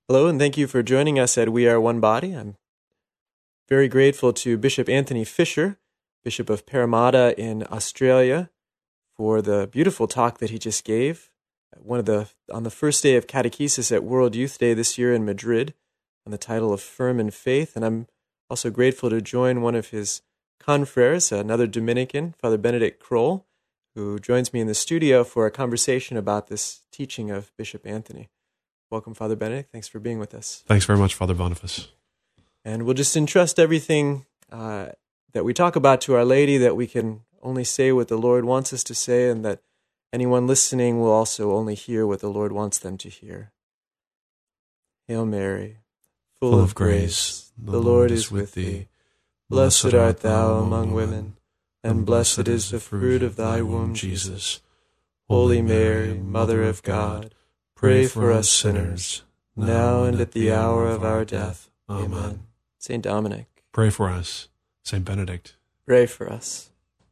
Hello, and thank you for joining us at We Are One Body. I'm very grateful to Bishop Anthony Fisher, Bishop of Parramatta in Australia, for the beautiful talk that he just gave on the first day of catechesis at World Youth Day this year in Madrid, on the title of Firm in Faith. And I'm also grateful to join one of his confreres, another Dominican, Father Benedict Kroll, who joins me in the studio for a conversation about this teaching of Bishop Anthony. Welcome, Father Benedict. Thanks for being with us. Thanks very much, Father Boniface. And we'll just entrust everything that we talk about to Our Lady, that we can only say what the Lord wants us to say, and that anyone listening will also only hear what the Lord wants them to hear. Hail Mary, full of grace, the Lord is with thee. Blessed art thou among women, and blessed is the fruit of thy womb, Jesus. Holy Mary, Mother of God, pray for us sinners, now and at the hour of our death. Amen. Saint Dominic, pray for us. Saint Benedict, pray for us.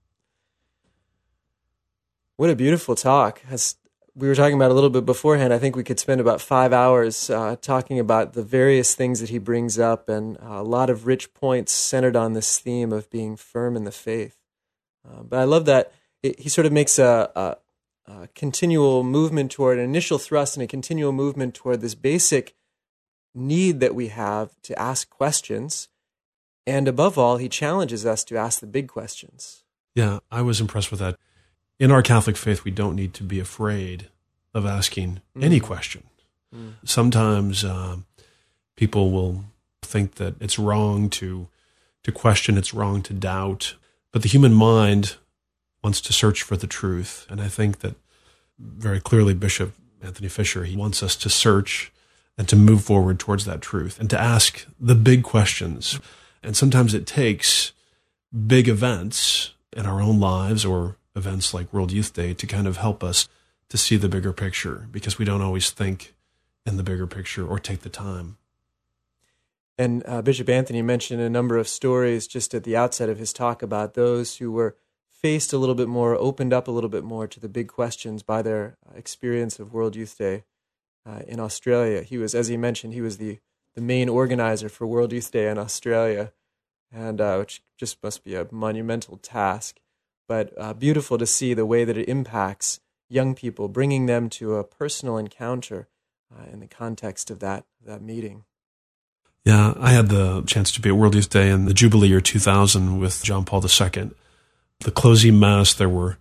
What a beautiful talk. As we were talking about a little bit beforehand, I think we could spend about 5 hours talking about the various things that he brings up, and a lot of rich points centered on this theme of being firm in the faith. But I love that he sort of makes a continual movement toward an initial thrust and a continual movement toward this basic need that we have to ask questions. And above all, he challenges us to ask the big questions. Yeah, I was impressed with that. In our Catholic faith, we don't need to be afraid of asking any question. Sometimes people will think that it's wrong to question, it's wrong to doubt. But the human mind wants to search for the truth. And I think that very clearly Bishop Anthony Fisher, he wants us to search and to move forward towards that truth and to ask the big questions. And sometimes it takes big events in our own lives or events like World Youth Day to kind of help us to see the bigger picture, because we don't always think in the bigger picture or take the time. And Bishop Anthony mentioned a number of stories just at the outset of his talk about those who were faced a little bit more, opened up a little bit more to the big questions by their experience of World Youth Day in Australia. He was, as he mentioned, he was the main organizer for World Youth Day in Australia, and which just must be a monumental task. But beautiful to see the way that it impacts young people, bringing them to a personal encounter in the context of that meeting. Yeah, I had the chance to be at World Youth Day in the Jubilee year 2000 with John Paul II. The closing Mass, there were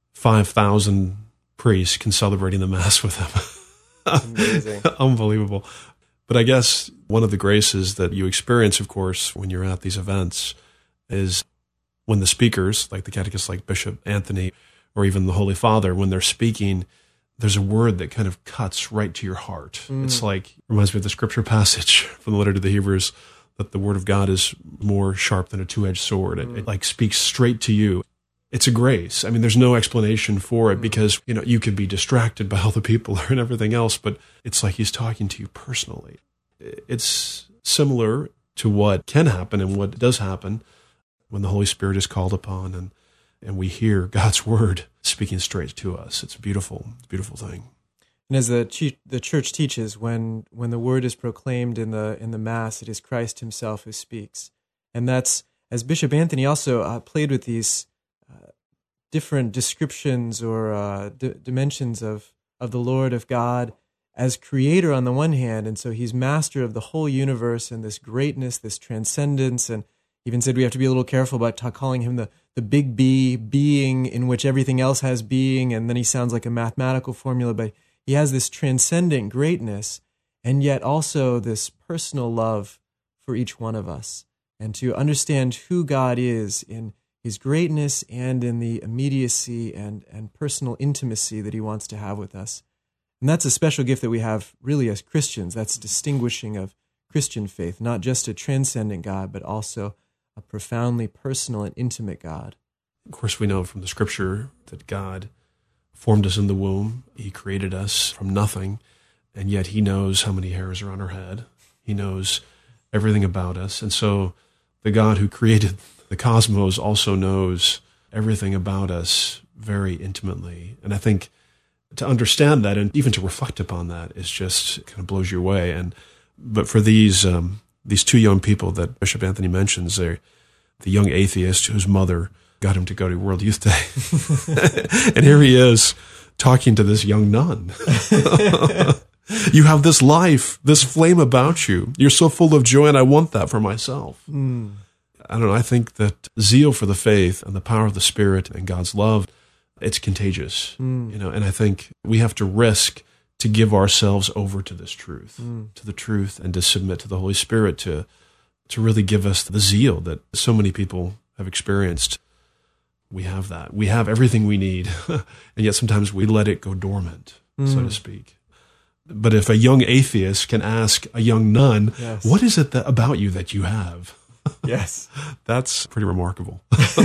5,000 priests celebrating the Mass with him. Amazing. Unbelievable. But I guess one of the graces that you experience, of course, when you're at these events is when the speakers, like the catechists like Bishop Anthony or even the Holy Father, when they're speaking, there's a word that kind of cuts right to your heart. It's like, reminds me of the scripture passage from the letter to the Hebrews, that the word of God is more sharp than a two-edged sword. It like speaks straight to you. It's a grace. I mean, there's no explanation for it because, you could be distracted by all the people and everything else, but it's like he's talking to you personally. It's similar to what can happen and what does happen when the Holy Spirit is called upon and we hear God's word speaking straight to us. It's a beautiful thing. And as the Church teaches, when the word is proclaimed in the Mass, it is Christ himself who speaks. And that's, as Bishop Anthony also played with these different descriptions or dimensions of the Lord, of God, as creator on the one hand, and so he's master of the whole universe and this greatness, this transcendence, and even said we have to be a little careful about calling him the big B, being in which everything else has being, and then he sounds like a mathematical formula, but he has this transcendent greatness, and yet also this personal love for each one of us, and to understand who God is in his greatness and in the immediacy and personal intimacy that he wants to have with us. And that's a special gift that we have really as Christians. That's distinguishing of Christian faith, not just a transcendent God, but also a profoundly personal and intimate God. Of course, we know from the scripture that God formed us in the womb. He created us from nothing, and yet he knows how many hairs are on our head. He knows everything about us. And so the God who created the cosmos also knows everything about us very intimately. And I think to understand that and even to reflect upon that is just kind of blows you away. And But for these two young people that Bishop Anthony mentions, they're the young atheist whose mother got him to go to World Youth Day. And here he is talking to this young nun. You have this life, this flame about you. You're so full of joy, and I want that for myself. I don't know. I think that zeal for the faith and the power of the Spirit and God's love, it's contagious. And I think we have to risk to give ourselves over to this truth, to the truth, and to submit to the Holy Spirit to really give us the zeal that so many people have experienced. We have that. We have everything we need, and yet sometimes we let it go dormant, so to speak. But if a young atheist can ask a young nun, yes, what is it about you that you have? Yes. That's pretty remarkable.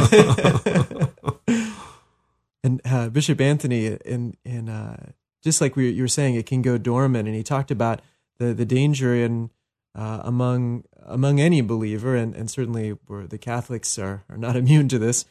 And Bishop Anthony, in just like you were saying, it can go dormant, and he talked about the danger in among any believer, and certainly where the Catholics are not immune to this,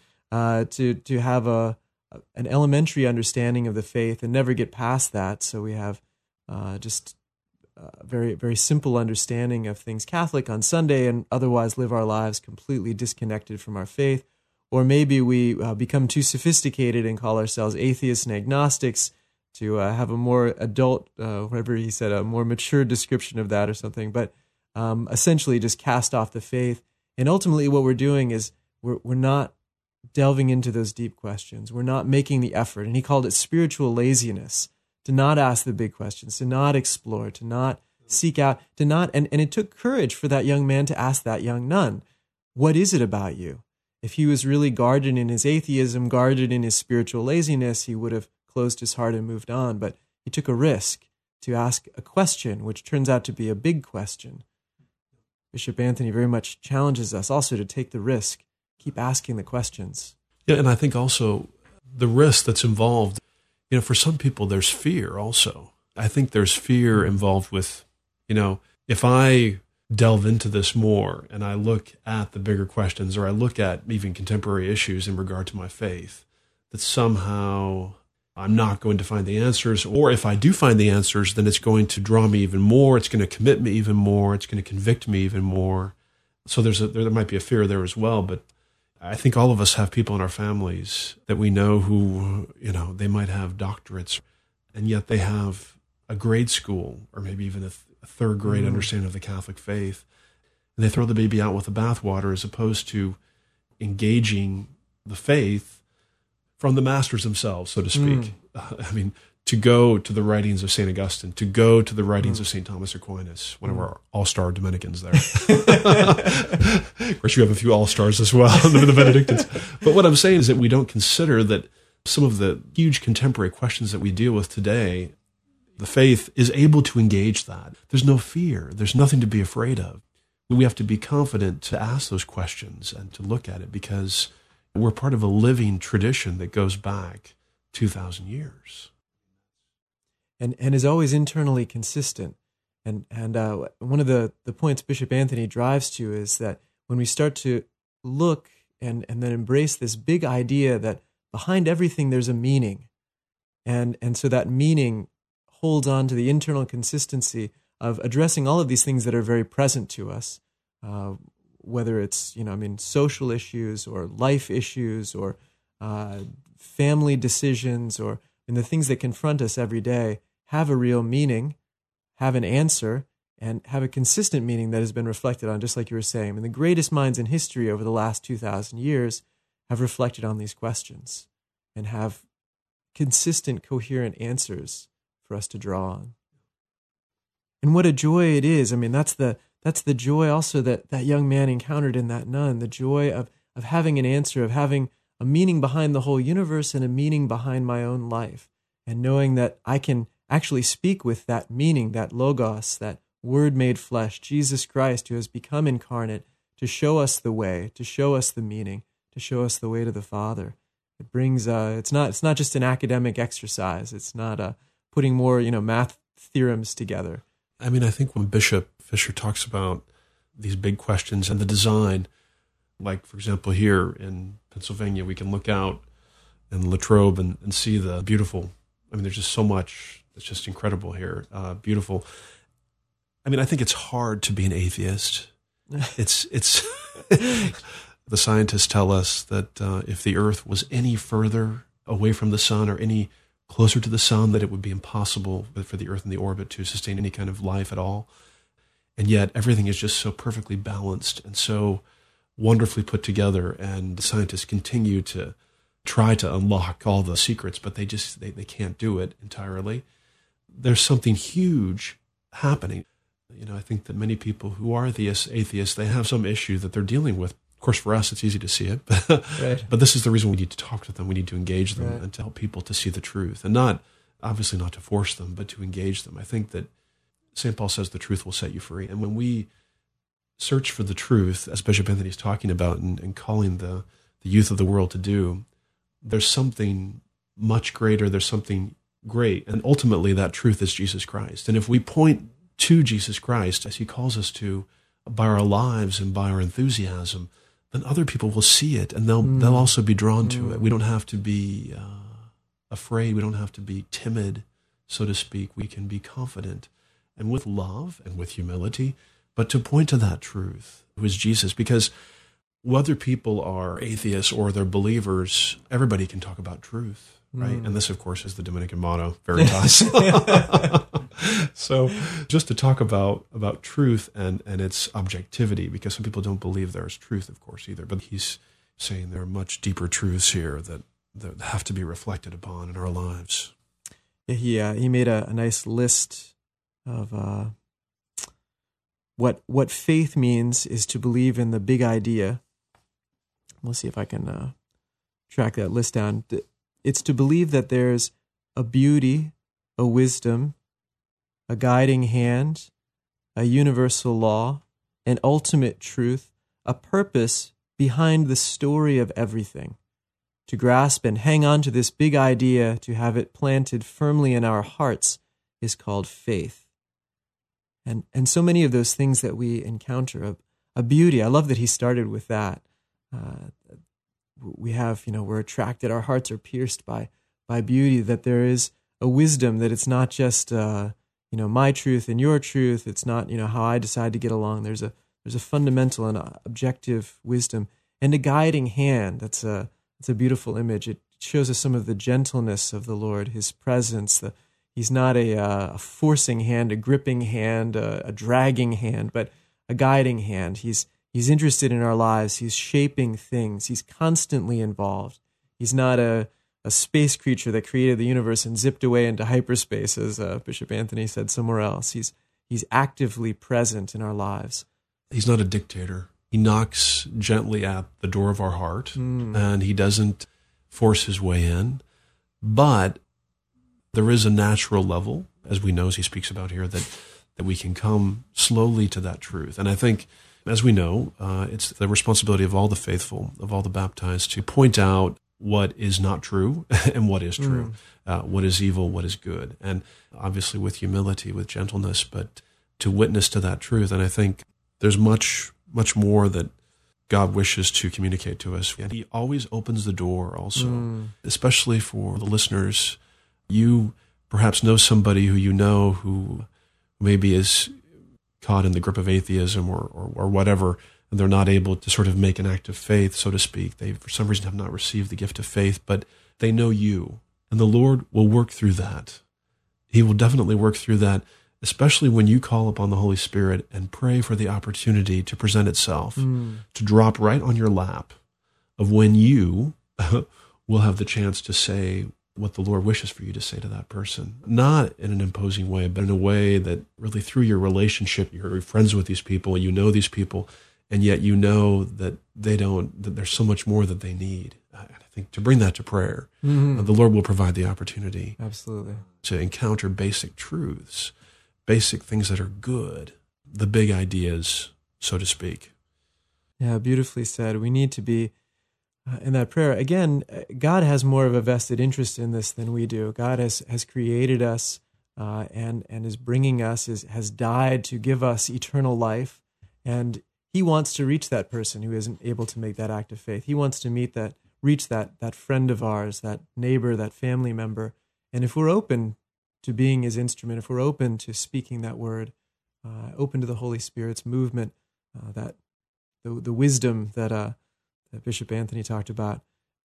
to have an elementary understanding of the faith and never get past that. So we have just a very, very simple understanding of things Catholic on Sunday, and otherwise live our lives completely disconnected from our faith. Or maybe we become too sophisticated and call ourselves atheists and agnostics to have a more adult, whatever he said, a more mature description of that or something. But essentially just cast off the faith. And ultimately what we're doing is we're not delving into those deep questions. We're not making the effort. And he called it spiritual laziness, to not ask the big questions, to not explore, to not seek out, to not, and it took courage for that young man to ask that young nun, what is it about you? If he was really guarded in his atheism, guarded in his spiritual laziness, he would have closed his heart and moved on. But he took a risk to ask a question, which turns out to be a big question. Bishop Anthony very much challenges us also to take the risk, keep asking the questions. Yeah, and I think also the risk that's involved, for some people there's fear also. I think there's fear involved with, if I delve into this more and I look at the bigger questions, or I look at even contemporary issues in regard to my faith, that somehow I'm not going to find the answers, or if I do find the answers, then it's going to draw me even more, it's going to commit me even more, it's going to convict me even more. So there might be a fear there as well, but I think all of us have people in our families that we know who, they might have doctorates, and yet they have a grade school or maybe even a third grade understanding of the Catholic faith. And they throw the baby out with the bathwater as opposed to engaging the faith from the masters themselves, so to speak. To go to the writings of St. Augustine, to go to the writings of St. Thomas Aquinas, one of our all-star Dominicans there. Of course, you have a few all-stars as well, the Benedictines. But what I'm saying is that we don't consider that some of the huge contemporary questions that we deal with today, the faith is able to engage that. There's no fear. There's nothing to be afraid of. We have to be confident to ask those questions and to look at it, because we're part of a living tradition that goes back 2,000 years. And is always internally consistent. And one of the points Bishop Anthony drives to is that when we start to look and then embrace this big idea that behind everything there's a meaning, and so that meaning holds on to the internal consistency of addressing all of these things that are very present to us, whether it's social issues or life issues or family decisions, or the things that confront us every day, have a real meaning, have an answer, and have a consistent meaning that has been reflected on, just like you were saying. The greatest minds in history over the last 2,000 years have reflected on these questions and have consistent, coherent answers for us to draw on. And what a joy it is. That's the joy also that young man encountered in that nun, the joy of having an answer, of having a meaning behind the whole universe and a meaning behind my own life, and knowing that I can actually speak with that meaning, that logos, that word made flesh, Jesus Christ, who has become incarnate to show us the way, to show us the meaning, to show us the way to the Father. It brings, it's not just an academic exercise. It's not putting more, math theorems together. I think when Bishop Fisher talks about these big questions and the design, like, for example, here in Pennsylvania, we can look out in Latrobe and see the beautiful, there's just so much that's just incredible here, beautiful. I mean, I think it's hard to be an atheist. It's the scientists tell us that if the Earth was any further away from the sun or any closer to the sun, that it would be impossible for the Earth in the orbit to sustain any kind of life at all. And yet everything is just so perfectly balanced and so wonderfully put together. And scientists continue to try to unlock all the secrets, but they can't do it entirely. There's something huge happening. I think that many people who are atheists, they have some issue that they're dealing with. Of course, for us, it's easy to see it. Right. But this is the reason we need to talk to them. We need to engage them and to help people to see the truth. And obviously not to force them, but to engage them. I think that St. Paul says the truth will set you free. And when we search for the truth, as Bishop Anthony is talking about and calling the youth of the world to do, there's something much greater. There's something great. And ultimately, that truth is Jesus Christ. And if we point to Jesus Christ, as he calls us to, by our lives and by our enthusiasm, then other people will see it and they'll also be drawn to it. We don't have to be afraid. We don't have to be timid, so to speak. We can be confident and with love and with humility, but to point to that truth, who is Jesus. Because whether people are atheists or they're believers, everybody can talk about truth, right? And this, of course, is the Dominican motto, Veritas. So just to talk about truth and its objectivity, because some people don't believe there's truth, of course, either. But he's saying there are much deeper truths here that have to be reflected upon in our lives. Yeah, he made a nice list of what faith means is to believe in the big idea. We'll see if I can track that list down. It's to believe that there's a beauty, a wisdom, a guiding hand, a universal law, an ultimate truth, a purpose behind the story of everything. To grasp and hang on to this big idea, to have it planted firmly in our hearts, is called faith. And so many of those things that we encounter, a beauty, I love that he started with that. We have, we're attracted, our hearts are pierced by beauty, that there is a wisdom, that it's not just, my truth and your truth. It's not, how I decide to get along. There's a fundamental and objective wisdom, and a guiding hand. It's a beautiful image. It shows us some of the gentleness of the Lord, his presence. He's not a forcing hand, a gripping hand, a dragging hand, but a guiding hand. He's interested in our lives. He's shaping things. He's constantly involved. He's not a space creature that created the universe and zipped away into hyperspace, as Bishop Anthony said somewhere else. He's actively present in our lives. He's not a dictator. He knocks gently at the door of our heart, and he doesn't force his way in. But there is a natural level, as we know, as he speaks about here, that we can come slowly to that truth. And I think, as we know, it's the responsibility of all the faithful, of all the baptized, to point out what is not true and what is true, what is evil, what is good. And obviously with humility, with gentleness, but to witness to that truth. And I think there's much, much more that God wishes to communicate to us. And he always opens the door also, especially for the listeners. You perhaps know somebody who maybe is caught in the grip of atheism or whatever, and they're not able to sort of make an act of faith, so to speak. They, for some reason, have not received the gift of faith, but they know you. And the Lord will work through that. He will definitely work through that, especially when you call upon the Holy Spirit and pray for the opportunity to present itself, to drop right on your lap of when you will have the chance to say what the Lord wishes for you to say to that person. Not in an imposing way, but in a way that really through your relationship, you're friends with these people, you know these people, and yet you know that that there's so much more that they need. I think to bring that to prayer, the Lord will provide the opportunity. Absolutely. To encounter basic truths, basic things that are good, the big ideas, so to speak. Yeah, beautifully said. We need to be in that prayer. Again, God has more of a vested interest in this than we do. God has created us and is bringing us, has died to give us eternal life, and he wants to reach that person who isn't able to make that act of faith. He wants to reach that friend of ours, that neighbor, that family member. And if we're open to being his instrument, if we're open to speaking that word, open to the Holy Spirit's movement, that the wisdom that Bishop Anthony talked about,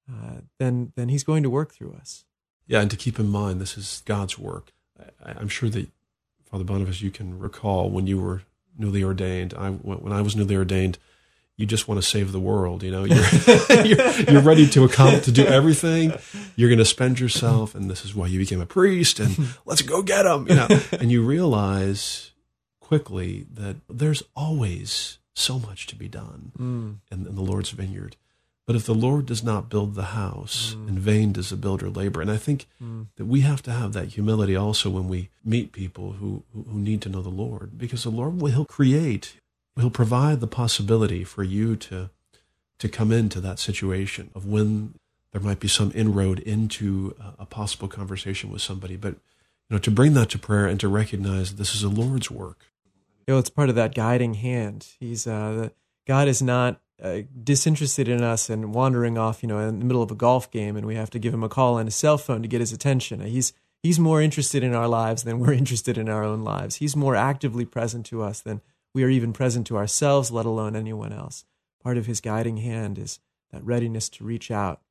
then he's going to work through us. Yeah, and to keep in mind, this is God's work. I'm sure that, Father Boniface, you can recall when you were newly ordained. When I was newly ordained, you just want to save the world. You're you're ready to do everything. You're going to spend yourself, and this is why you became a priest. And let's go get them. And you realize quickly that there's always so much to be done in the Lord's vineyard. But if the Lord does not build the house, in vain does the builder labor. And I think that we have to have that humility also when we meet people who need to know the Lord, because the Lord He'll provide the possibility for you to come into that situation of when there might be some inroad into a possible conversation with somebody. But to bring that to prayer and to recognize that this is the Lord's work. It's part of that guiding hand. God is not disinterested in us and wandering off, in the middle of a golf game, and we have to give him a call on his cell phone to get his attention. He's more interested in our lives than we're interested in our own lives. He's more actively present to us than we are even present to ourselves, let alone anyone else. Part of his guiding hand is that readiness to reach out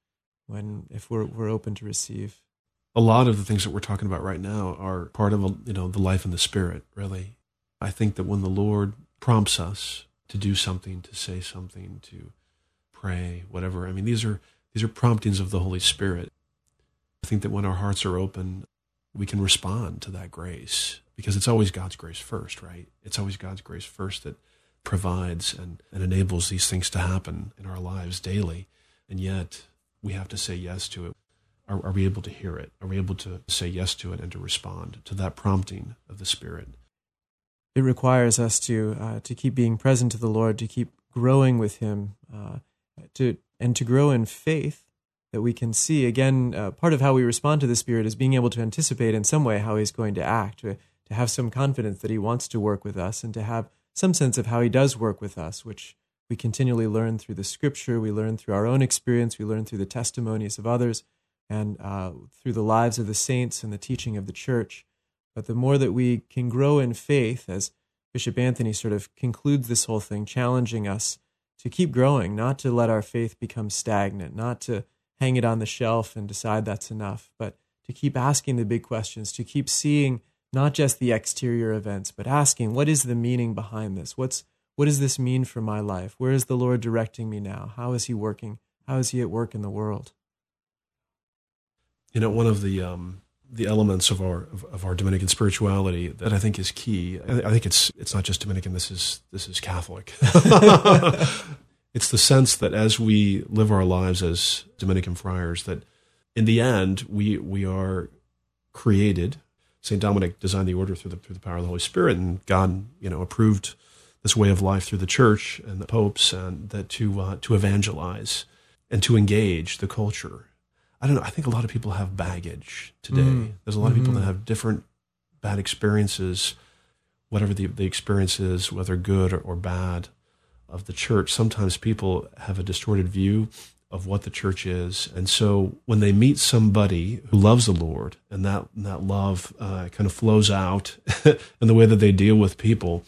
if we're open to receive. A lot of the things that we're talking about right now are part of the life in the Spirit, really. I think that when the Lord prompts us to do something, to say something, to pray, whatever, these are promptings of the Holy Spirit. I think that when our hearts are open, we can respond to that grace, because it's always God's grace first, right? It's always God's grace first that provides and enables these things to happen in our lives daily. And yet we have to say yes to it. Are we able to hear it? Are we able to say yes to it and to respond to that prompting of the Spirit? It requires us to keep being present to the Lord, to keep growing with Him, to grow in faith that we can see. Again, part of how we respond to the Spirit is being able to anticipate in some way how He's going to act, to have some confidence that He wants to work with us, and to have some sense of how He does work with us, which we continually learn through the Scripture, we learn through our own experience, we learn through the testimonies of others, and through the lives of the saints and the teaching of the Church. But the more that we can grow in faith, as Bishop Anthony sort of concludes this whole thing, challenging us to keep growing, not to let our faith become stagnant, not to hang it on the shelf and decide that's enough, but to keep asking the big questions, to keep seeing not just the exterior events, but asking, what is the meaning behind this? What does this mean for my life? Where is the Lord directing me now? How is He working? How is He at work in the world? One of the elements of our Dominican spirituality that I think is key. I think it's not just Dominican. This is Catholic. It's the sense that as we live our lives as Dominican friars, that in the end we are created. Saint Dominic designed the order through the power of the Holy Spirit, and God, approved this way of life through the Church and the popes, and that to evangelize and to engage the culture. I don't know. I think a lot of people have baggage today. There's a lot of people that have different bad experiences, whatever the experience is, whether good or bad, of the Church. Sometimes people have a distorted view of what the Church is. And so when they meet somebody who loves the Lord, and that love kind of flows out in the way that they deal with people,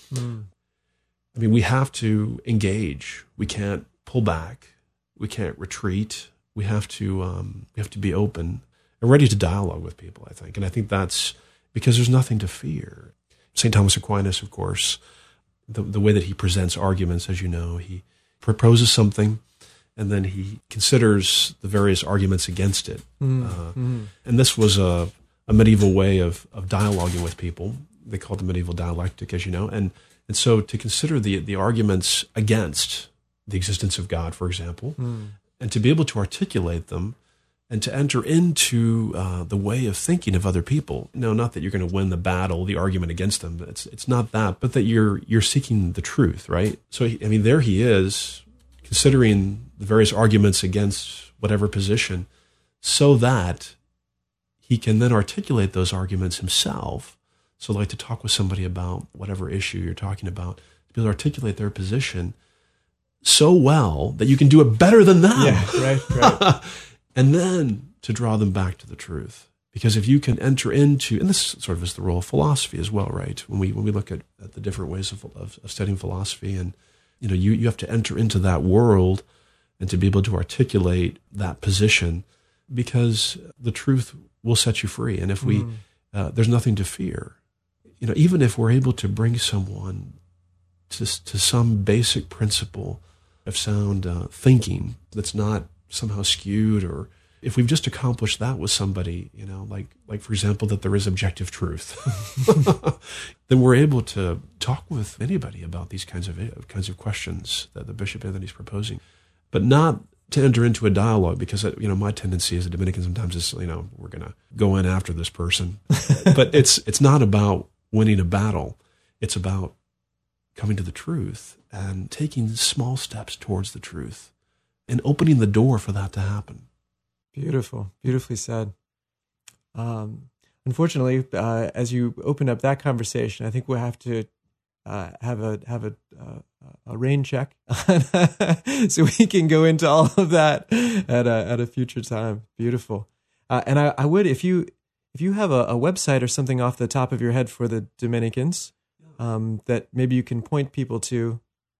we have to engage. We can't pull back. We can't retreat. We have to be open and ready to dialogue with people, I think. And I think that's because there's nothing to fear. St. Thomas Aquinas, of course, the way that he presents arguments, as you know, he proposes something and then he considers the various arguments against it. And this was a medieval way of dialoguing with people. They call it the medieval dialectic, as you know. And so to consider the arguments against the existence of God, for example, and to be able to articulate them and to enter into the way of thinking of other people. No, not that you're going to win the battle, the argument against them. It's not that, but that you're seeking the truth, right? So, there he is, considering the various arguments against whatever position, so that he can then articulate those arguments himself. So like to talk with somebody about whatever issue you're talking about, to be able to articulate their position so well that you can do it better than them. Yeah, right. And then to draw them back to the truth. Because if you can enter into, and this sort of is the role of philosophy as well, right? When we look at the different ways of studying philosophy, and you have to enter into that world and to be able to articulate that position, because the truth will set you free. And if there's nothing to fear. Even if we're able to bring someone to some basic principle of sound thinking that's not somehow skewed, or if we've just accomplished that with somebody, like for example, that there is objective truth, then we're able to talk with anybody about these kinds of questions that the Bishop Anthony's proposing, but not to enter into a dialogue, because my tendency as a Dominican sometimes is we're going to go in after this person, but it's not about winning a battle. It's about coming to the truth and taking small steps towards the truth and opening the door for that to happen. Beautiful, beautifully said. Unfortunately, as you open up that conversation, I think we'll have to have a rain check so we can go into all of that at a future time. Beautiful. And I would, if you have a website or something off the top of your head for the Dominicans, that maybe you can point people to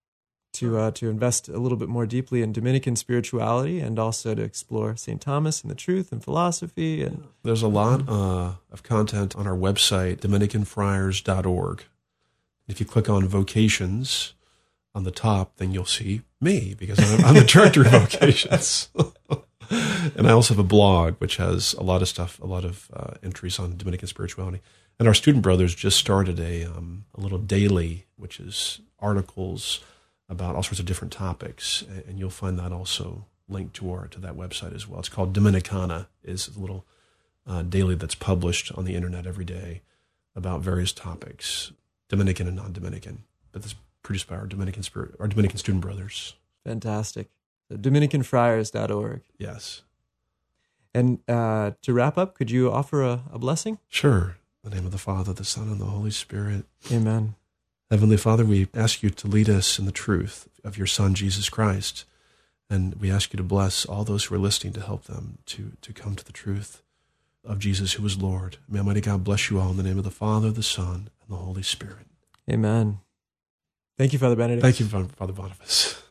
invest a little bit more deeply in Dominican spirituality, and also to explore St. Thomas and the truth and philosophy. And there's a lot of content on our website, DominicanFriars.org. If you click on vocations on the top, then you'll see me, because I'm the director of vocations. And I also have a blog which has a lot of stuff, a lot of entries on Dominican spirituality. And our student brothers just started a little daily, which is articles about all sorts of different topics, and you'll find that also linked to that website as well. It's called Dominicana, is a little daily that's published on the internet every day about various topics, Dominican and non-Dominican. But that's produced by our Dominican student brothers. Fantastic. So DominicanFriars.org. Yes. And to wrap up, could you offer a blessing? Sure. In the name of the Father, the Son, and the Holy Spirit. Amen. Heavenly Father, we ask you to lead us in the truth of your Son, Jesus Christ. And we ask you to bless all those who are listening, to help them to come to the truth of Jesus, who is Lord. May Almighty God bless you all in the name of the Father, the Son, and the Holy Spirit. Amen. Thank you, Father Benedict. Thank you, Father Boniface.